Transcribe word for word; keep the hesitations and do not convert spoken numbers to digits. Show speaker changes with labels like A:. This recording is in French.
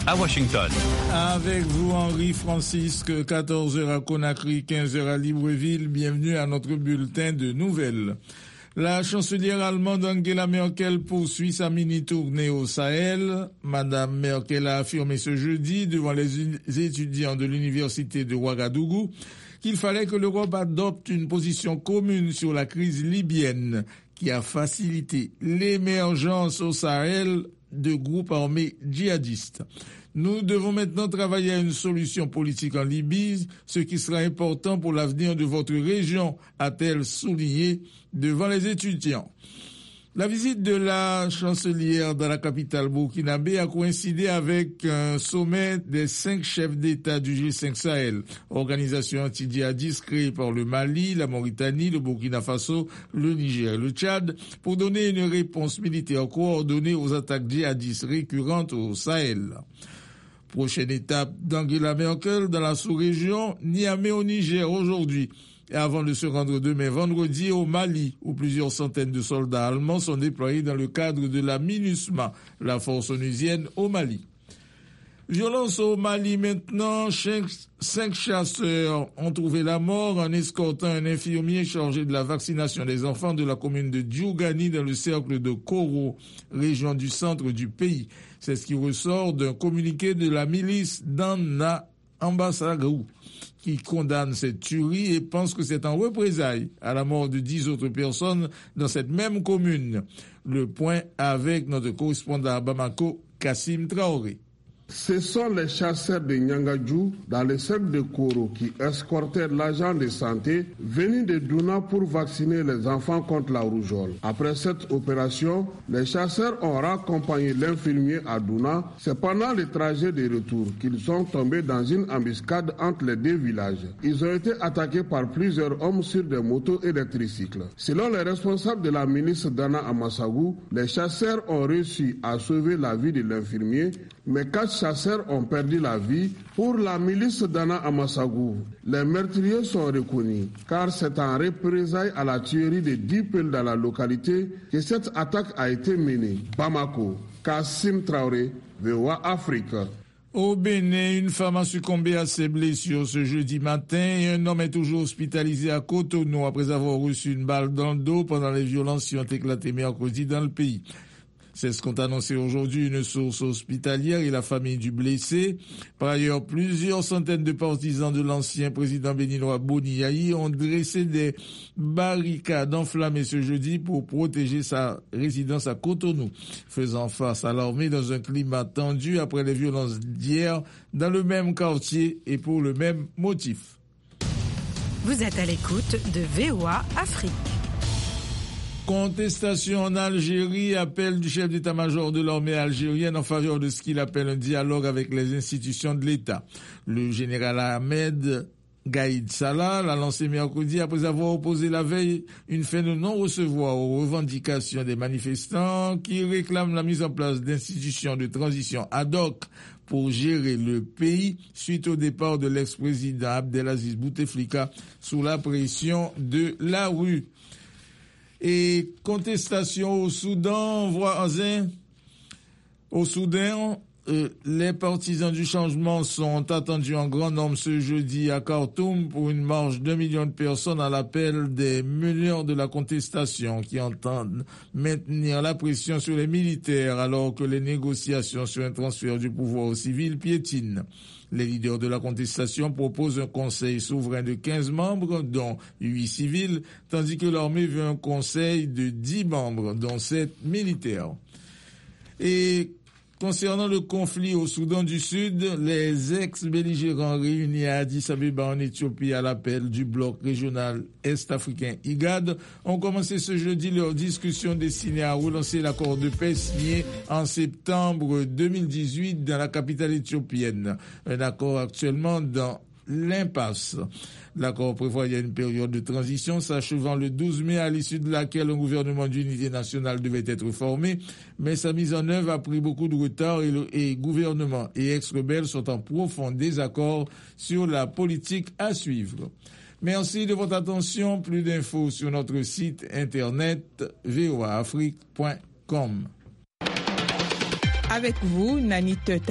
A: à Washington.
B: Avec vous, Henri Francisque, quatorze heures à Conakry, quinze heures à Libreville. Bienvenue à notre bulletin de nouvelles. La chancelière allemande Angela Merkel poursuit sa mini-tournée au Sahel. Madame Merkel a affirmé ce jeudi devant les étudiants de l'université de Ouagadougou qu'il fallait que l'Europe adopte une position commune sur la crise libyenne qui a facilité l'émergence au Sahel de groupes armés djihadistes. Nous devons maintenant travailler à une solution politique en Libye, ce qui sera important pour l'avenir de votre région, a-t-elle souligné devant les étudiants. La visite de la chancelière dans la capitale burkinabé a coïncidé avec un sommet des cinq chefs d'État du G cinq Sahel, organisation anti-djihadiste créée par le Mali, la Mauritanie, le Burkina Faso, le Niger et le Tchad, pour donner une réponse militaire coordonnée aux attaques djihadistes récurrentes au Sahel. Prochaine étape d'Angela Merkel dans la sous-région, Niamey au Niger aujourd'hui. Et avant de se rendre demain vendredi au Mali, où plusieurs centaines de soldats allemands sont déployés dans le cadre de la MINUSMA, la force onusienne au Mali. Violence au Mali maintenant, cinq chasseurs ont trouvé la mort en escortant un infirmier chargé de la vaccination des enfants de la commune de Djougani dans le cercle de Koro, région du centre du pays. C'est ce qui ressort d'un communiqué de la milice d'Anna Ambassadou, qui condamne cette tuerie et pense que c'est en représailles à la mort de dix autres personnes dans cette même commune. Le point avec notre correspondant à Bamako, Kassim Traoré.
C: Ce sont les chasseurs de Nyangadjou dans le cercle de Koro qui escortaient l'agent de santé venu de Douna pour vacciner les enfants contre la rougeole. Après cette opération, les chasseurs ont raccompagné l'infirmier à Douna. C'est pendant le trajet de retour qu'ils sont tombés dans une embuscade entre les deux villages. Ils ont été attaqués par plusieurs hommes sur des motos et des tricycles. Selon les responsables de la milice d'Anna Amassagou, les chasseurs ont réussi à sauver la vie de l'infirmier, mais quatre chasseurs ont perdu la vie. Pour la milice d'Anna Amassagou, les meurtriers sont reconnus, car c'est en représailles à la tuerie de dix peuls dans la localité que cette attaque a été menée. Bamako, Kassim Traoré, V O A Afrique.
B: Au Bénin, une femme a succombé à ses blessures ce jeudi matin et un homme est toujours hospitalisé à Cotonou après avoir reçu une balle dans le dos pendant les violences qui ont éclaté mercredi dans le pays. C'est ce qu'ont annoncé aujourd'hui une source hospitalière et la famille du blessé. Par ailleurs, plusieurs centaines de partisans de l'ancien président béninois Boni Yayi ont dressé des barricades enflammées ce jeudi pour protéger sa résidence à Cotonou, faisant face à l'armée dans un climat tendu après les violences d'hier dans le même quartier et pour le même motif.
D: Vous êtes à l'écoute de V O A Afrique.
B: Contestation en Algérie, appel du chef d'état-major de l'armée algérienne en faveur de ce qu'il appelle un dialogue avec les institutions de l'État. Le général Ahmed Gaïd Salah l'a lancé mercredi après avoir opposé la veille une fin de non-recevoir aux revendications des manifestants qui réclament la mise en place d'institutions de transition ad hoc pour gérer le pays suite au départ de l'ex-président Abdelaziz Bouteflika sous la pression de la rue. Et contestation au Soudan voisin. Au Soudan, euh, les partisans du changement sont attendus en grand nombre ce jeudi à Khartoum pour une marche d'un million de personnes à l'appel des meneurs de la contestation qui entendent maintenir la pression sur les militaires alors que les négociations sur un transfert du pouvoir aux civils piétinent. Les leaders de la contestation proposent un conseil souverain de quinze membres, dont huit civils, tandis que l'armée veut un conseil de dix membres, dont sept militaires. Et concernant le conflit au Soudan du Sud, les ex-belligérants réunis à Addis Abeba en Éthiopie à l'appel du bloc régional est-africain I G A D ont commencé ce jeudi leur discussion destinée à relancer l'accord de paix signé en septembre deux mille dix-huit dans la capitale éthiopienne. Un accord actuellement dans l'impasse. L'accord prévoyait une période de transition s'achevant le douze mai à l'issue de laquelle un gouvernement d'unité nationale devait être formé, mais sa mise en œuvre a pris beaucoup de retard et le et gouvernement et ex-rebelles sont en profond désaccord sur la politique à suivre. Merci de votre attention. Plus d'infos sur notre site internet v o a afrique point com.
E: Avec vous, Nanit